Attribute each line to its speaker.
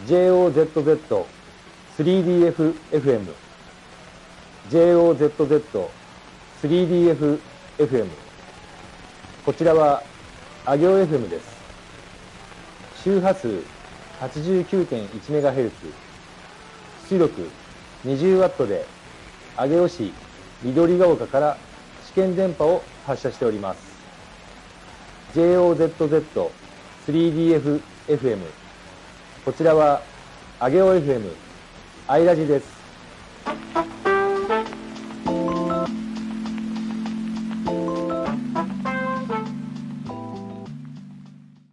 Speaker 1: JOZZ3DFFM JOZZ3DFFM こちらはあ行 FM です。周波数 89.1MHz 出力 20W で上尾市緑が丘から試験電波を発射しております。JOZZ3DFFM こちらはあげお FM アイラジです。